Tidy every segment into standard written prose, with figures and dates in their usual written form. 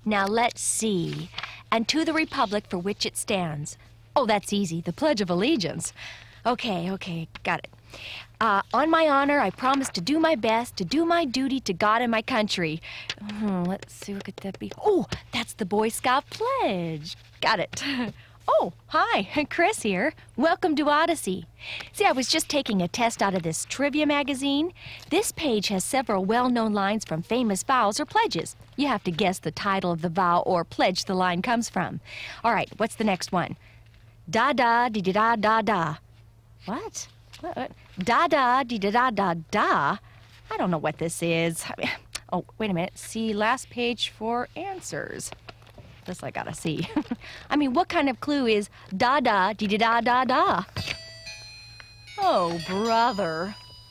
Now let's see. And to the republic for which it stands. Oh, that's easy. The Pledge of Allegiance. Okay, got it. On my honor, I promise to do my best, to do my duty to God and my country. Let's see, what could that be? Oh, that's the Boy Scout Pledge. Got it. Oh, hi, Chris here. Welcome to Odyssey. See, I was just taking a test out of this trivia magazine. This page has several well-known lines from famous vows or pledges. You have to guess the title of the vow or pledge the line comes from. All right, what's the next one? Da-da-dee-da-da-da. What? Da-da-dee-da-da-da-da. I don't know what this is. Oh, wait a minute. See last page for answers. This I gotta see. I mean, what kind of clue is da-da-dee-da-da-da-da? Oh, brother.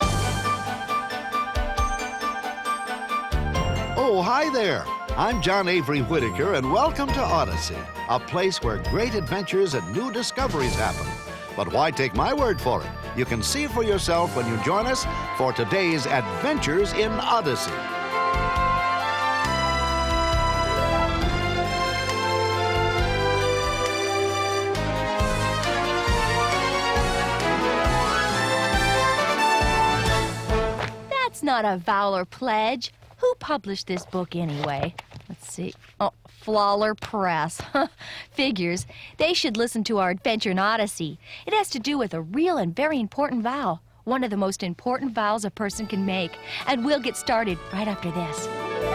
Oh, hi there. I'm John Avery Whitaker, and welcome to Odyssey, a place where great adventures and new discoveries happen. But why take my word for it? You can see for yourself when you join us for today's Adventures in Odyssey. That's not a vow or pledge. Who published this book anyway? Let's see. Oh, Flawler Press. Figures. They should listen to our adventure in Odyssey. It has to do with a real and very important vow. One of the most important vows a person can make. And we'll get started right after this.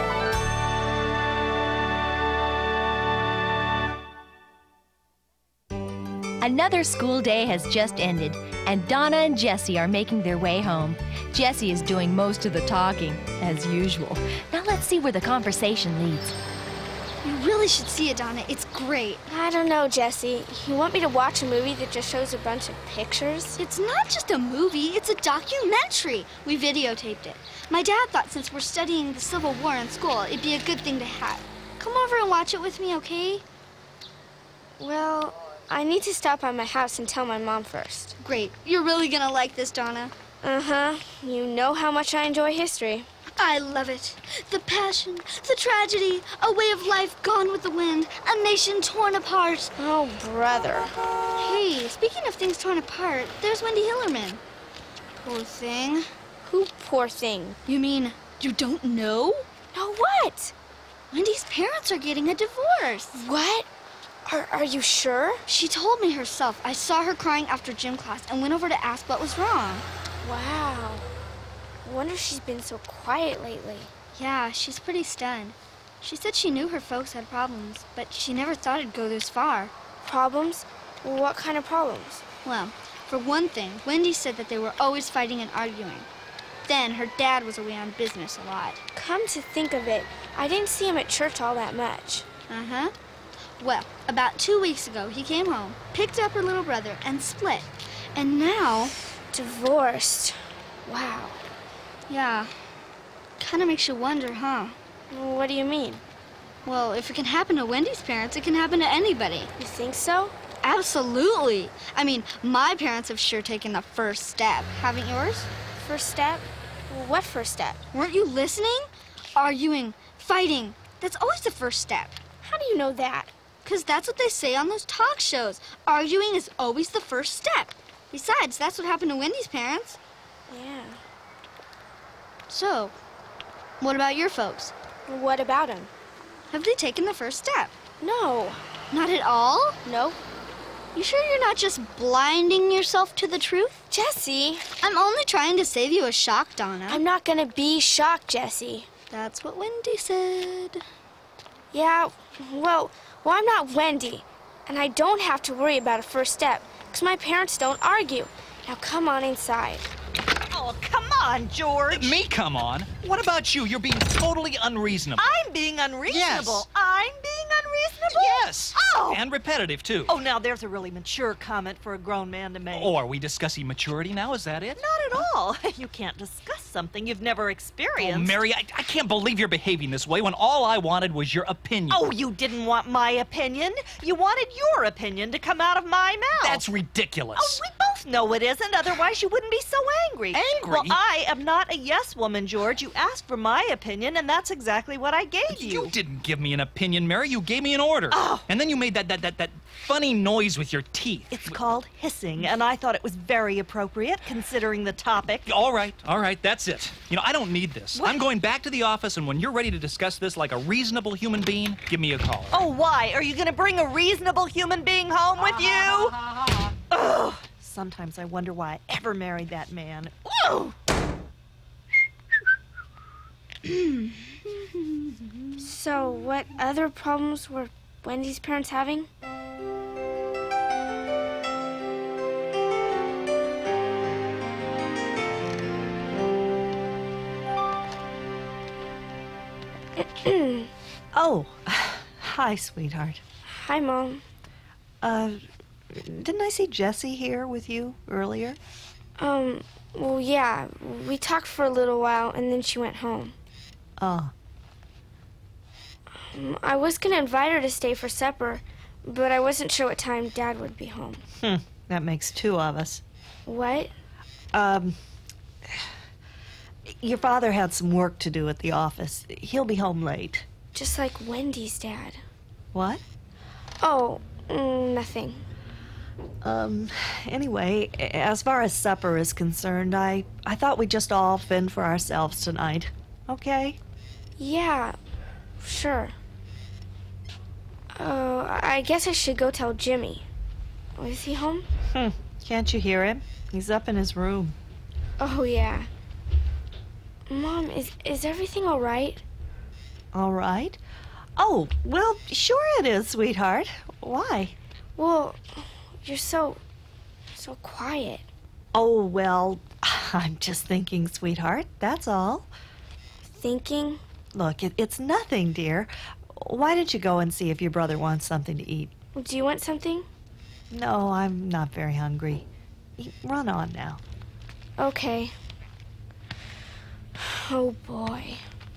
Another school day has just ended, and Donna and Jessie are making their way home. Jessie is doing most of the talking, as usual. Now let's see where the conversation leads. You really should see it, Donna. It's great. I don't know, Jessie. You want me to watch a movie that just shows a bunch of pictures? It's not just a movie, it's a documentary. We videotaped it. My dad thought since we're studying the Civil War in school, it'd be a good thing to have. Come over and watch it with me, okay? Well, I need to stop by my house and tell my mom first. Great. You're really gonna like this, Donna. Uh-huh. You know how much I enjoy history. I love it. The passion, the tragedy, a way of life gone with the wind, a nation torn apart. Oh, brother. Hey, speaking of things torn apart, there's Wendy Hillerman. Poor thing. Who poor thing? You mean you don't know? No, what? Wendy's parents are getting a divorce. What? Are you sure? She told me herself. I saw her crying after gym class and went over to ask what was wrong. Wow. I wonder if she's been so quiet lately. Yeah, she's pretty stunned. She said she knew her folks had problems, but she never thought it'd go this far. Problems? What kind of problems? Well, for one thing, Wendy said that they were always fighting and arguing. Then her dad was away on business a lot. Come to think of it, I didn't see him at church all that much. Uh-huh. Well, about 2 weeks ago, he came home, picked up her little brother, and split. And now... Divorced. Wow. Yeah. Kind of makes you wonder, huh? What do you mean? Well, if it can happen to Wendy's parents, it can happen to anybody. You think so? Absolutely. I mean, my parents have sure taken the first step. Haven't yours? First step? What first step? Weren't you listening? Arguing, fighting. That's always the first step. How do you know that? 'Cause that's what they say on those talk shows. Arguing is always the first step. Besides, that's what happened to Wendy's parents. Yeah. So, what about your folks? What about him? Have they taken the first step? No. Not at all? Nope. You sure you're not just blinding yourself to the truth? Jessie! I'm only trying to save you a shock, Donna. I'm not gonna be shocked, Jessie. That's what Wendy said. Yeah, well, I'm not Wendy. And I don't have to worry about a first step, because my parents don't argue. Now come on inside. Oh, come on, George. Me, come on. What about you? You're being totally unreasonable. I'm being unreasonable. Yes. I'm being unreasonable? Yes. Oh. And repetitive, too. Oh, now there's a really mature comment for a grown man to make. Oh, are we discussing maturity now? Is that it? Not at all. You can't discuss something you've never experienced. Oh, Mary, I can't believe you're behaving this way when all I wanted was your opinion. Oh, you didn't want my opinion. You wanted your opinion to come out of my mouth. That's ridiculous. Oh, we both No, it isn't. Otherwise, you wouldn't be so angry. Angry? Well, I am not a yes woman, George. You asked for my opinion, and that's exactly what I gave you. You didn't give me an opinion, Mary. You gave me an order. Oh. And then you made that funny noise with your teeth. It's called hissing, and I thought it was very appropriate considering the topic. All right, that's it. You know, I don't need this. What? I'm going back to the office, and when you're ready to discuss this like a reasonable human being, give me a call. Oh, why? Are you going to bring a reasonable human being home with you? Ugh. Sometimes I wonder why I ever married that man. Ooh. So, what other problems were Wendy's parents having? Oh, hi, sweetheart. Hi, Mom. Didn't I see Jessie here with you earlier? Well, yeah. We talked for a little while, and then she went home. Oh. I was gonna invite her to stay for supper, but I wasn't sure what time Dad would be home. That makes two of us. What? Your father had some work to do at the office. He'll be home late. Just like Wendy's dad. What? Oh, nothing. Anyway, as far as supper is concerned, I thought we'd just all fend for ourselves tonight. Okay? Yeah, sure. Oh, I guess I should go tell Jimmy. Oh, is he home? Can't you hear him? He's up in his room. Oh, yeah. Mom, is everything all right? All right? Oh, well, sure it is, sweetheart. Why? Well, you're so quiet. Oh, well, I'm just thinking, sweetheart. That's all. Thinking? Look, it's nothing, dear. Why don't you go and see if your brother wants something to eat? Do you want something? No, I'm not very hungry. Run on now. Okay. Oh, boy.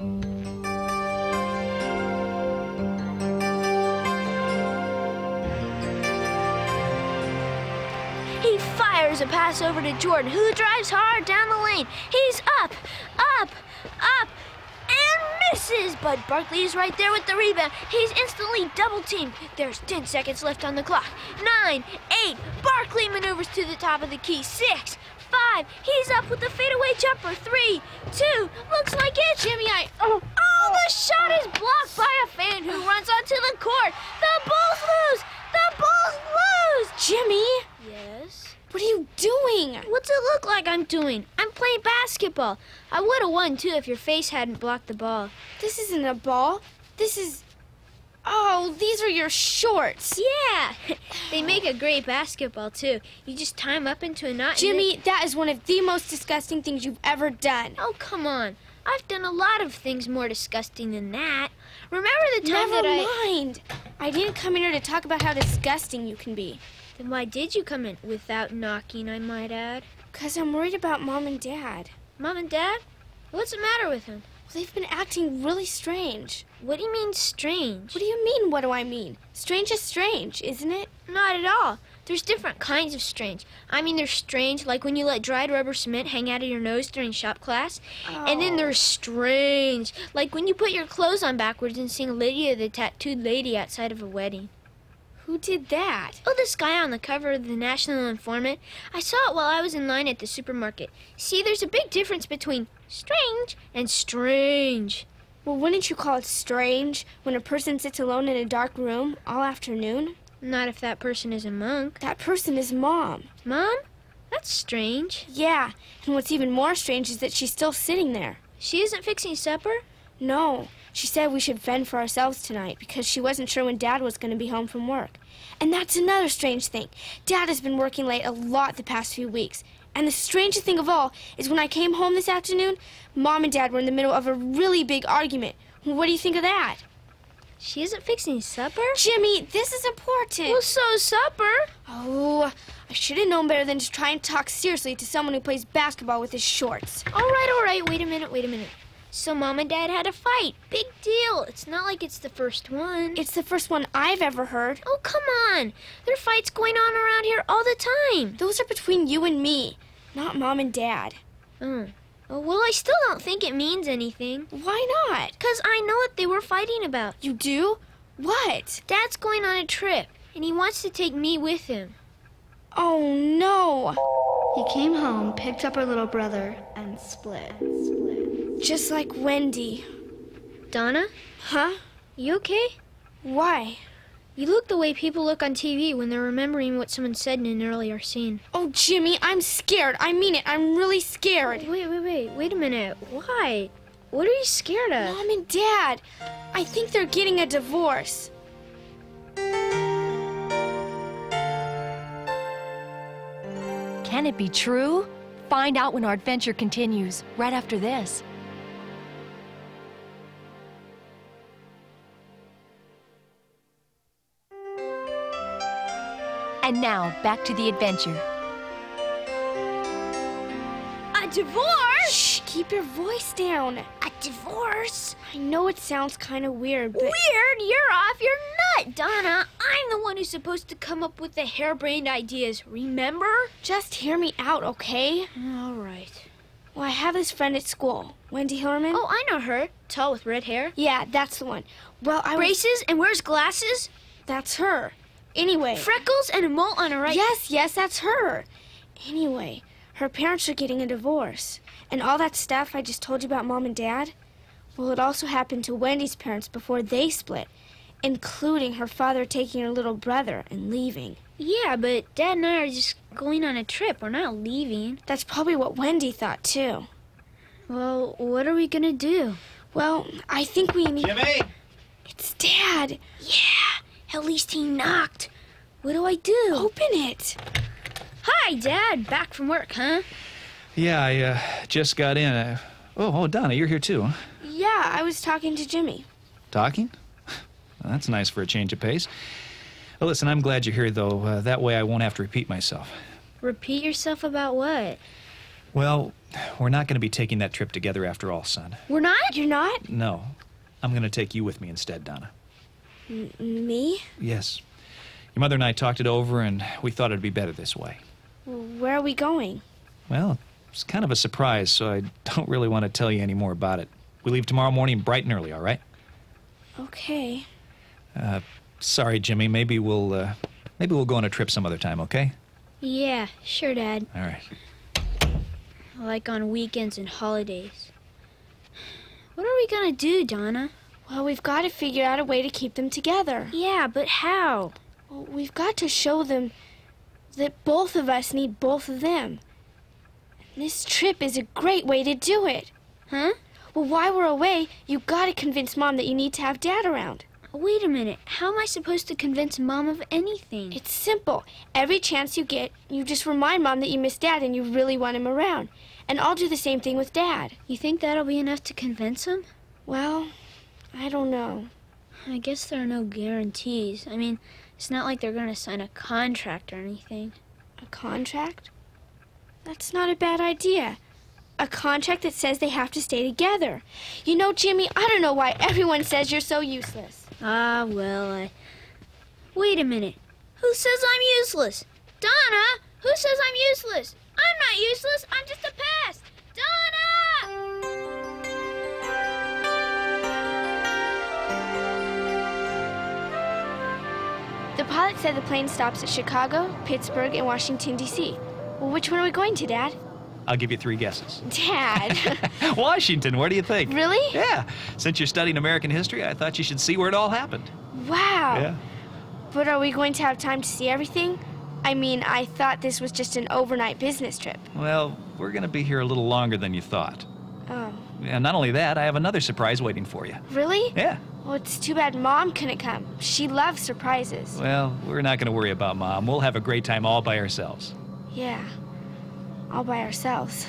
He fires a pass over to Jordan, who drives hard down the lane. He's up, and misses. But Barkley is right there with the rebound. He's instantly double-teamed. There's 10 seconds left on the clock. 9, 8, Barkley maneuvers to the top of the key. 6, 5, he's up with the fadeaway jumper. 3, 2, looks like it. Jimmy, Oh, the shot is blocked by a fan who runs onto the court. The Bulls lose! The Bulls lose! Jimmy! Yes? What are you doing? What's it look like I'm doing? I'm playing basketball. I would have won, too, if your face hadn't blocked the ball. This isn't a ball. This is... Oh, these are your shorts. Yeah! They make a great basketball, too. You just tie them up into a knot. Jimmy, that is one of the most disgusting things you've ever done. Oh, come on. I've done a lot of things more disgusting than that. Remember the time Never that mind. I didn't come in here to talk about how disgusting you can be. Then why did you come in without knocking, I might add? 'Cause I'm worried about Mom and Dad. Mom and Dad? What's the matter with them? They've been acting really strange. What do you mean strange? What do you mean, what do I mean? Strange is strange, isn't it? Not at all. There's different kinds of strange. I mean, there's strange, like when you let dried rubber cement hang out of your nose during shop class. Oh. And then there's strange, like when you put your clothes on backwards and sing Lydia the Tattooed Lady outside of a wedding. Who did that? Oh, this guy on the cover of the National Informant. I saw it while I was in line at the supermarket. See, there's a big difference between strange and strange. Well, wouldn't you call it strange when a person sits alone in a dark room all afternoon? Not if that person is a monk. That person is Mom. Mom? That's strange. Yeah, and what's even more strange is that she's still sitting there. She isn't fixing supper? No, she said we should fend for ourselves tonight because she wasn't sure when Dad was going to be home from work. And that's another strange thing. Dad has been working late a lot the past few weeks. And the strangest thing of all is when I came home this afternoon, Mom and Dad were in the middle of a really big argument. What do you think of that? She isn't fixing supper? Jimmy, this is important. Well, so is supper. Oh, I should have known better than to try and talk seriously to someone who plays basketball with his shorts. All right, wait a minute. So Mom and Dad had a fight. Big deal. It's not like it's the first one. It's the first one I've ever heard. Oh, come on. There are fights going on around here all the time. Those are between you and me, not Mom and Dad. Oh, well, I still don't think it means anything. Why not? Because I know what they were fighting about. You do? What? Dad's going on a trip, and he wants to take me with him. Oh, no. He came home, picked up her little brother, and split. Just like Wendy. Donna, Huh? you okay? Why? You look the way people look on TV when they're remembering what someone said in an earlier scene. Oh, Jimmy, I'm scared. I mean it. I'm really scared. Wait a minute. Why? What are you scared of? Mom and Dad, I think they're getting a divorce. Can it be true? Find out when our adventure continues, right after this. And now, back to the adventure. A divorce? Shh, keep your voice down. A divorce? I know it sounds kind of weird, but... Weird? You're off your nut, Donna. I'm the one who's supposed to come up with the harebrained ideas, remember? Just hear me out, okay? All right. Well, I have this friend at school, Wendy Hillerman. Oh, I know her. Tall with red hair. Yeah, that's the one. Well, Braces and wears glasses? That's her. Anyway. Freckles and a mole on her right... Yes, that's her. Anyway, her parents are getting a divorce. And all that stuff I just told you about Mom and Dad, well, it also happened to Wendy's parents before they split, including her father taking her little brother and leaving. Yeah, but Dad and I are just going on a trip. We're not leaving. That's probably what Wendy thought, too. Well, what are we gonna do? Well, I think we need... Jimmy! It's Dad. Yeah, at least he knocked. What do I do? Open it. Hi, Dad. Back from work, huh? Yeah, I just got in. Oh, Donna, you're here too, huh? Yeah, I was talking to Jimmy. Talking? Well, that's nice for a change of pace. Well, listen, I'm glad you're here, though. That way I won't have to repeat myself. Repeat yourself about what? Well, we're not going to be taking that trip together after all, son. We're not? You're not? No. I'm going to take you with me instead, Donna. Me? Yes. Your mother and I talked it over, and we thought it'd be better this way. Where are we going? Well, it's kind of a surprise, so I don't really want to tell you any more about it. We leave tomorrow morning bright and early, all right? Okay. Sorry, Jimmy. Maybe we'll go on a trip some other time, okay? Yeah, sure, Dad. All right. Like on weekends and holidays. What are we gonna do, Donna? Well, we've got to figure out a way to keep them together. Yeah, but how? Well, we've got to show them that both of us need both of them. This trip is a great way to do it. Huh? Well, while we're away, you've got to convince Mom that you need to have Dad around. Wait a minute. How am I supposed to convince Mom of anything? It's simple. Every chance you get, you just remind Mom that you miss Dad and you really want him around. And I'll do the same thing with Dad. You think that'll be enough to convince him? Well, I don't know. I guess there are no guarantees. I mean, it's not like they're going to sign a contract or anything. A contract? That's not a bad idea. A contract that says they have to stay together. You know, Jimmy, I don't know why everyone says you're so useless. Ah, well, Wait a minute. Who says I'm useless? Donna! Who says I'm useless? I'm not useless. I'm just a pest. Donna! The pilot said the plane stops at Chicago, Pittsburgh, and Washington, D.C. Well, which one are we going to, Dad? I'll give you 3 guesses. Dad! Washington, where do you think? Really? Yeah. Since you're studying American history, I thought you should see where it all happened. Wow! Yeah. But are we going to have time to see everything? I mean, I thought this was just an overnight business trip. Well, we're going to be here a little longer than you thought. And not only that, I have another surprise waiting for you. Really? Yeah. Well, it's too bad Mom couldn't come. She loves surprises. Well, we're not going to worry about Mom. We'll have a great time all by ourselves. Yeah. All by ourselves.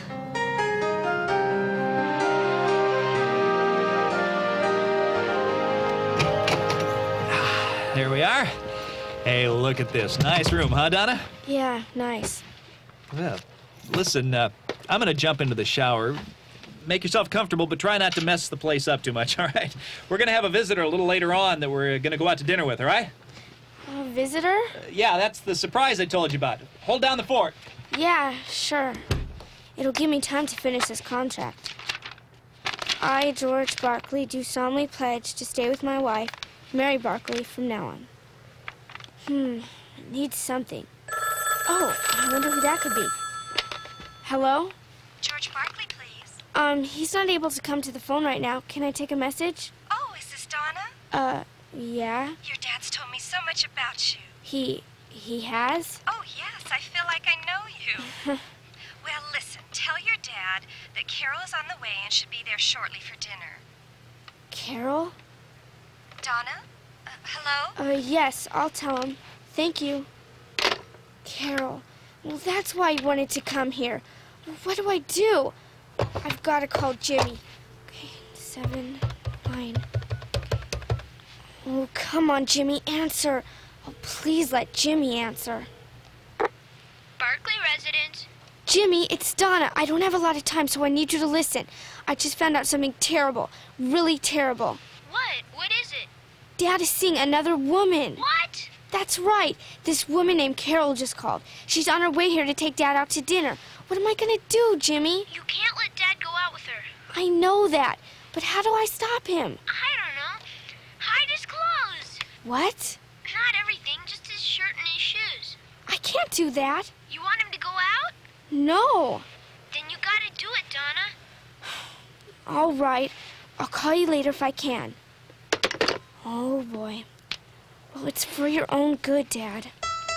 There we are. Hey, look at this. Nice room, huh, Donna? Yeah, nice. Well, listen, I'm going to jump into the shower. make yourself comfortable, but try not to mess the place up too much, all right? We're going to have a visitor a little later on that we're going to go out to dinner with, all right? A visitor? Yeah, that's the surprise I told you about. Hold down the fort. Yeah, sure. It'll give me time to finish this contract. I, George Barkley, do solemnly pledge to stay with my wife, Mary Barkley, from now on. Need something. Oh, I wonder who that could be. Hello? George Barkley, please. He's not able to come to the phone right now. Can I take a message? Oh, is this Donna? Yeah. Your dad's told me so much about you. He has? Oh, yes, I feel like I know you. Well, listen, tell your dad that Carol is on the way and should be there shortly for dinner. Carol? Donna? Hello? Yes, I'll tell him. Thank you. Carol. Well, that's why he wanted to come here. What do I do? I've got to call Jimmy. Okay, 7, 9. Oh, come on, Jimmy, answer. Oh, please let Jimmy answer. Barkley residence. Jimmy, it's Donna. I don't have a lot of time, so I need you to listen. I just found out something terrible. Really terrible. What? What is it? Dad is seeing another woman. What? That's right. This woman named Carol just called. She's on her way here to take Dad out to dinner. What am I going to do, Jimmy? You can't let Dad go out with her. I know that. But how do I stop him? I don't know. Hide his clothes. What? Not everything, just his shirt and his shoes. I can't do that. You want him to go out? No. Then you gotta do it, Donna. All right. I'll call you later if I can. Oh, boy. Well, it's for your own good, Dad.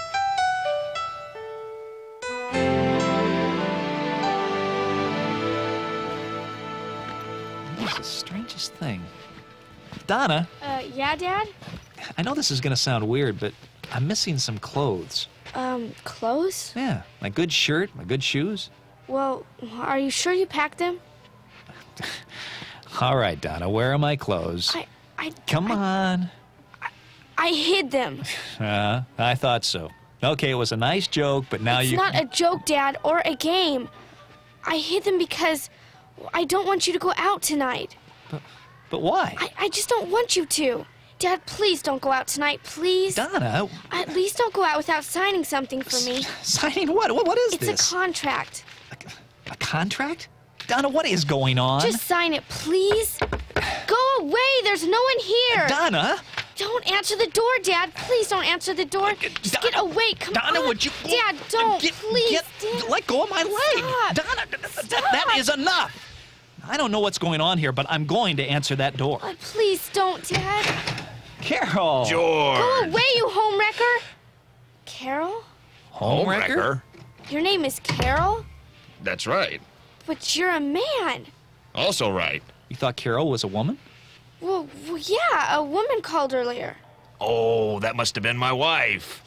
This is the strangest thing. Donna, Yeah, Dad? I know this is going to sound weird, but I'm missing some clothes. Clothes? Yeah, my good shirt, my good shoes. Well, are you sure you packed them? All right, Donna, where are my clothes? Come on. I hid them. I thought so. Okay, it was a nice joke, but now It's not a joke, Dad, or a game. I hid them because I don't want you to go out tonight. But why? I just don't want you to. Dad, please don't go out tonight, please. Donna. At least don't go out without signing something for me. Signing what? What is It's this? a contract. A contract? Donna, what is going on? Just sign it, please. Go away. There's no one here. Donna! Don't answer the door, Dad. Please don't answer the door. Just get away. Come on. Donna, would you... Dad, don't. Please, Dad. Let go of my leg. Stop. Donna, Stop. that is enough. I don't know what's going on here, but I'm going to answer that door. Oh, please don't, Dad. Carol! George! Go away, you homewrecker. Carol? Homewrecker? Your name is Carol? That's right. But you're a man. Also right. You thought Carol was a woman? Well, yeah, a woman called earlier. Oh, that must have been my wife.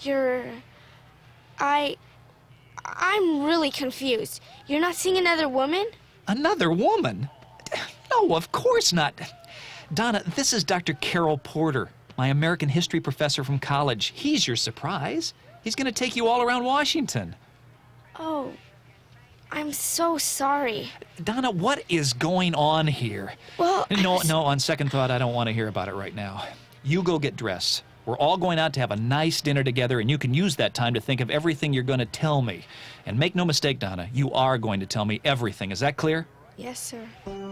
I'm really confused. You're not seeing another woman? Another woman? No, of course not. Donna, this is Dr. Carol Porter, my American history professor from college. He's your surprise. He's going to take you all around Washington. Oh, I'm so sorry. Donna, what is going on here? Well, No, on second thought, I don't want to hear about it right now. You go get dressed. We're all going out to have a nice dinner together, and you can use that time to think of everything you're going to tell me. And make no mistake, Donna, you are going to tell me everything. Is that clear? Yes, sir.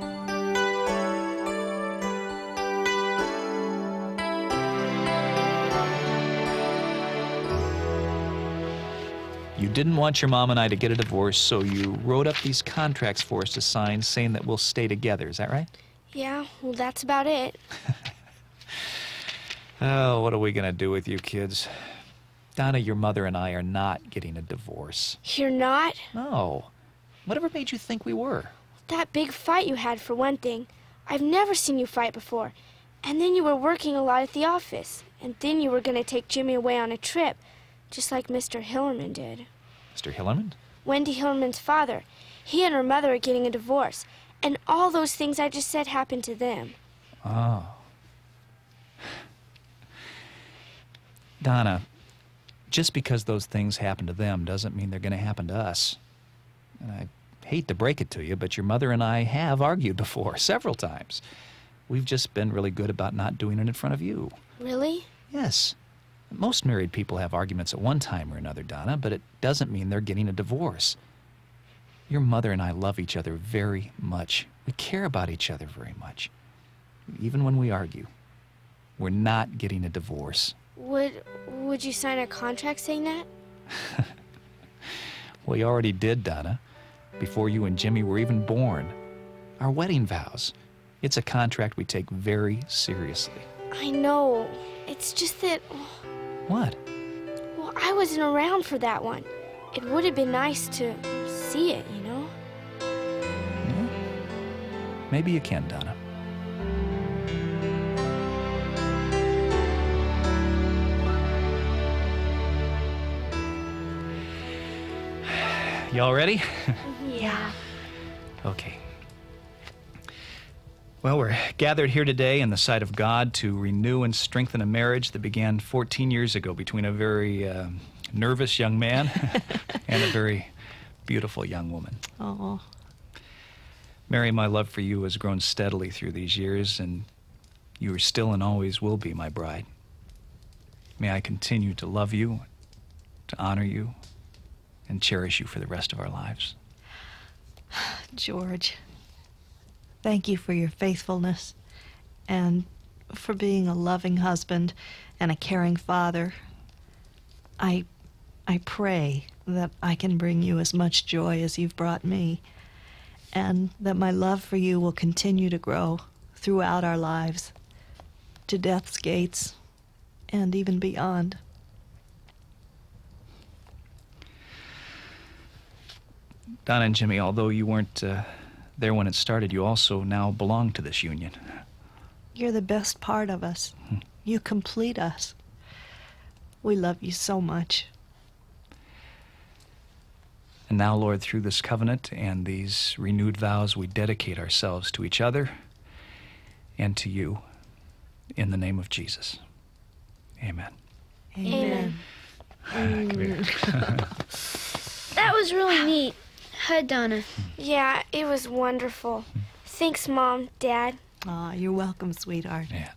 You didn't want your mom and I to get a divorce, so you wrote up these contracts for us to sign saying that we'll stay together. Is that right? Yeah, well, that's about it. Oh, what are we going to do with you kids? Donna, your mother and I are not getting a divorce. You're not? No. Whatever made you think we were? That big fight you had, for one thing. I've never seen you fight before. And then you were working a lot at the office. And then you were going to take Jimmy away on a trip, just like Mr. Hillerman did. Mr. Hillerman? Wendy Hillerman's father. He and her mother are getting a divorce. And all those things I just said happened to them. Oh. Donna, just because those things happen to them doesn't mean they're going to happen to us. And I hate to break it to you, but your mother and I have argued before, several times. We've just been really good about not doing it in front of you. Really? Yes. Most married people have arguments at one time or another, Donna, but it doesn't mean they're getting a divorce. Your mother and I love each other very much. We care about each other very much. Even when we argue. We're not getting a divorce. Would you sign a contract saying that? We already did, Donna, before you and Jimmy were even born. Our wedding vows. It's a contract we take very seriously. I know. It's just that, What? well, I wasn't around for that one. It would have been nice to see it, you know? Yeah. Maybe you can, Donna. Y'all ready? Yeah. Okay. Well, we're gathered here today in the sight of God to renew and strengthen a marriage that began 14 years ago between a very nervous young man and a very beautiful young woman. Oh. Mary, my love for you has grown steadily through these years, and you are still and always will be my bride. May I continue to love you, to honor you, and cherish you for the rest of our lives. George, thank you for your faithfulness and for being a loving husband and a caring father. I pray that I can bring you as much joy as you've brought me, and that my love for you will continue to grow throughout our lives, to death's gates and even beyond. Donna and Jimmy, although you weren't there when it started, you also now belong to this union. You're the best part of us. You complete us. We love you so much. And now, Lord, through this covenant and these renewed vows, we dedicate ourselves to each other and to you in the name of Jesus. Amen. Amen. Come here. That was really neat. Hi, Donna. Yeah, it was wonderful. Thanks, Mom, Dad. Aw, you're welcome, sweetheart. Yeah.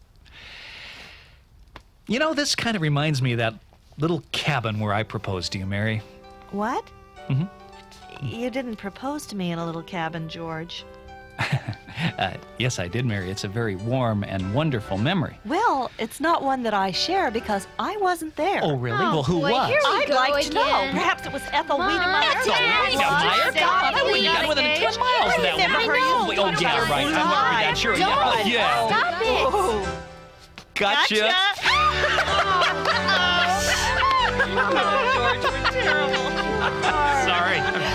You know, this kind of reminds me of that little cabin where I proposed to you, Mary. What? Mhm. You didn't propose to me in a little cabin, George. Yes, I did, Mary. It's a very warm and wonderful memory. Well, it's not one that I share because I wasn't there. Oh, really? Well, who boy, was? here we I'd go like to know. again. Perhaps it was Ethel Mom, Wiedemeyer. that's it. Wiedemeyer? Stop I wouldn't have got within 10 miles of that never one. heard you Oh, talk yeah, about right. it. I'm remember that. Sure. Yeah. Oh, yeah. Stop it. Oh, Gotcha. George, we're terrible. Sorry.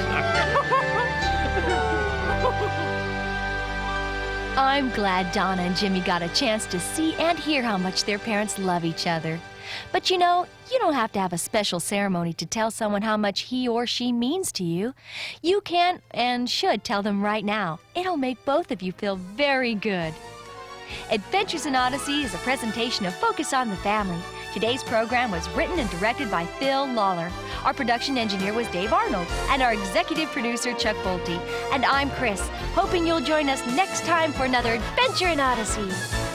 I'm glad Donna and Jimmy got a chance to see and hear how much their parents love each other. But you know, you don't have to have a special ceremony to tell someone how much he or she means to you. You can and should tell them right now. It'll make both of you feel very good. Adventures in Odyssey is a presentation of Focus on the Family. Today's program was written and directed by Phil Lawler. Our production engineer was Dave Arnold, and our executive producer, Chuck Bolte. And I'm Chris, hoping you'll join us next time for another Adventure in Odyssey.